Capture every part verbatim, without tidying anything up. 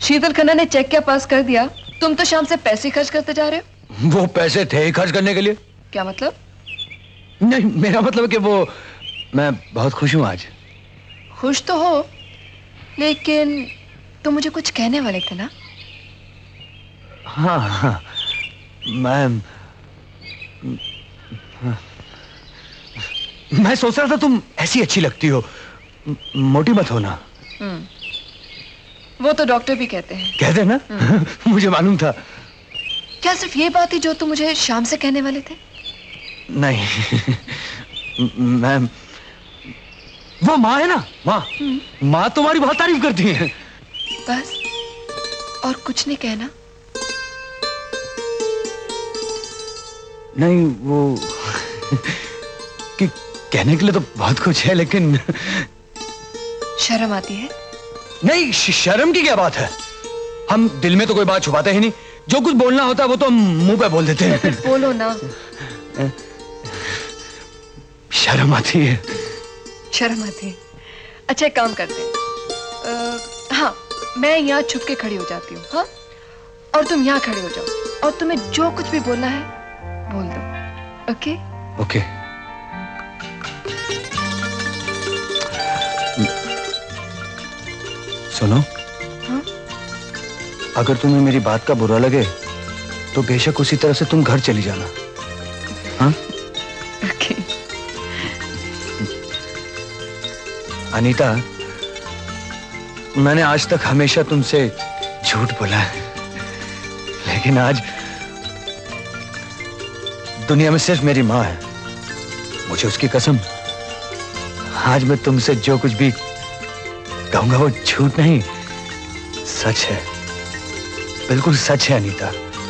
शीतल खन्ना ने चेक क्या पास कर दिया, तुम तो शाम से पैसे खर्च करते जा रहे हो। वो पैसे थे ही खर्च करने के लिए। क्या मतलब? नहीं, मेरा मतलब कि वो मैं बहुत खुश हूँ आज। खुश तो हो, लेकिन तुम मुझे कुछ कहने वाले थे ना? हाँ हाँ, मैं मैं सोच रहा था तुम ऐसी अच्छी लगती हो, मोटी मत होना। वो तो डॉक्टर भी कहते हैं। कहते हैं ना? मुझे मालूम था। क्या सिर्फ ये बात थी जो तुम मुझे शाम से कहने वाले थे? नहीं, मैं वो माँ है ना, माँ माँ तुम्हारी बहुत तारीफ करती है। बस और कुछ नहीं कहना? नहीं, वो कि कहने के लिए तो बहुत कुछ है, लेकिन शर्म आती है? नहीं, शर्म की क्या बात है। हम दिल में तो कोई बात छुपाते ही नहीं। जो कुछ बोलना होता है वो तो हम मुंह पे बोल देते हैं। तो फिर बोलो ना। शर्म आती है। शर्म आती है। अच्छा एक काम करते हैं, हाँ मैं यहाँ छुप के खड़ी हो जाती हूँ, हाँ, और तुम यहाँ खड़े हो जाओ और तुम्हें जो कुछ भी बोलना है बोल दो। Okay okay. सुनो, हाँ? अगर तुम्हें मेरी बात का बुरा लगे तो बेशक उसी तरह से तुम घर चली जाना। हाँ? ओके। अनीता, मैंने आज तक हमेशा तुमसे झूठ बोला है, लेकिन आज दुनिया में सिर्फ मेरी माँ है। मुझे उसकी कसम, आज मैं तुमसे जो कुछ भी कहूंगा वो झूठ नहीं, सच है, बिल्कुल सच है। अनीता,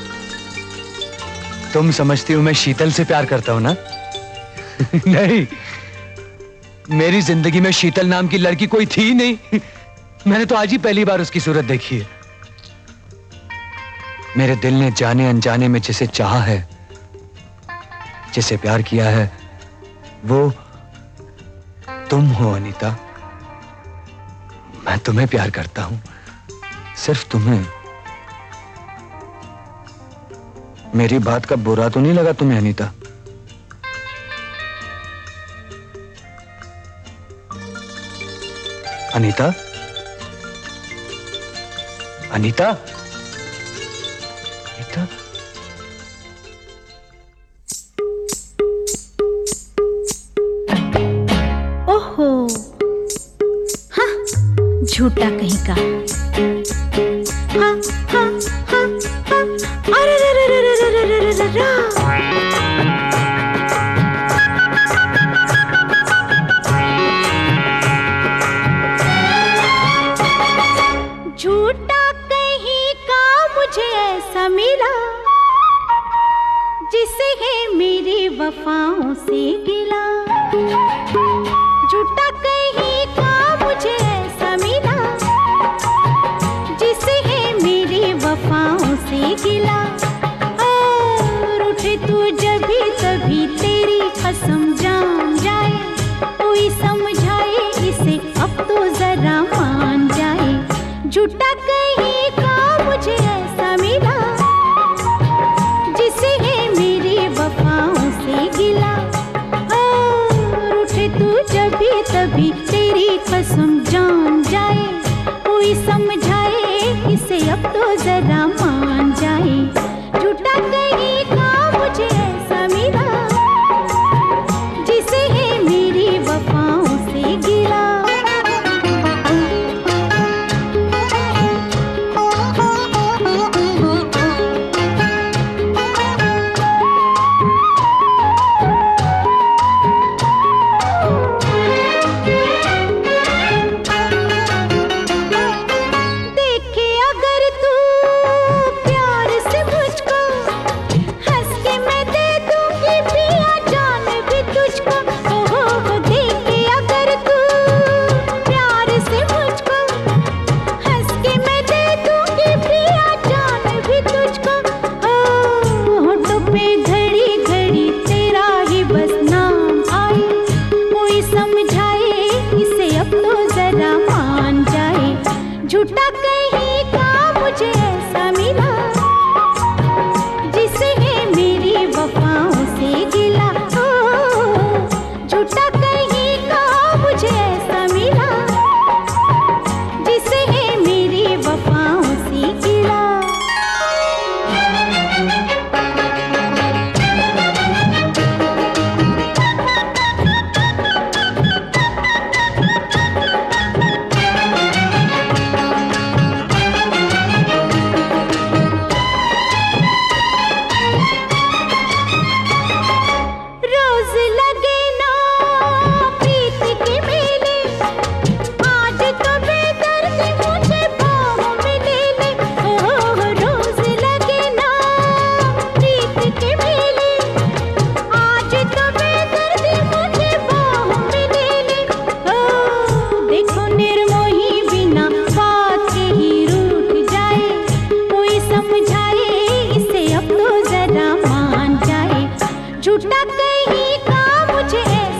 तुम समझती हो मैं शीतल से प्यार करता हूं ना? नहीं, मेरी जिंदगी में शीतल नाम की लड़की कोई थी ही नहीं। मैंने तो आज ही पहली बार उसकी सूरत देखी है। मेरे दिल ने जाने अनजाने में जिसे चाहा है, जिसे प्यार किया है, वो तुम हो अनीता। मैं तुम्हें प्यार करता हूं, सिर्फ तुम्हें। मेरी बात का बुरा तो नहीं लगा तुम्हें अनीता? अनीता, अनीता, अनीता। ओहो, हाँ, झूठा कहीं का। हाँ, हाँ, हाँ, हाँ, अरे रे रे रे रे रे रे रे रे रे। झूठा कहीं का मुझे ऐसा मिला जिसे है मेरी वफाओं से गिला। झूठा कहीं का मुझे ऐसा मिला जिसे है मेरी वफाओं से गिला। और उठे तू जब भी तभी तेरी कसम जान जाए, कोई समझाए इसे अब तो जरा मान जाए। झूठा कहीं का मुझे ऐसा मिला जिसे है मेरी वफाओं से गिला। और उठे तू जब भी तभी तेरी कसम जान जाए, कोई समझाए इसे अब तो जरा मान जाए। झूठा कहीं का मुझे ऐसा मिला जिसे है मेरी वफाओं से गिला। झूठा कहीं का नहीं का मुझे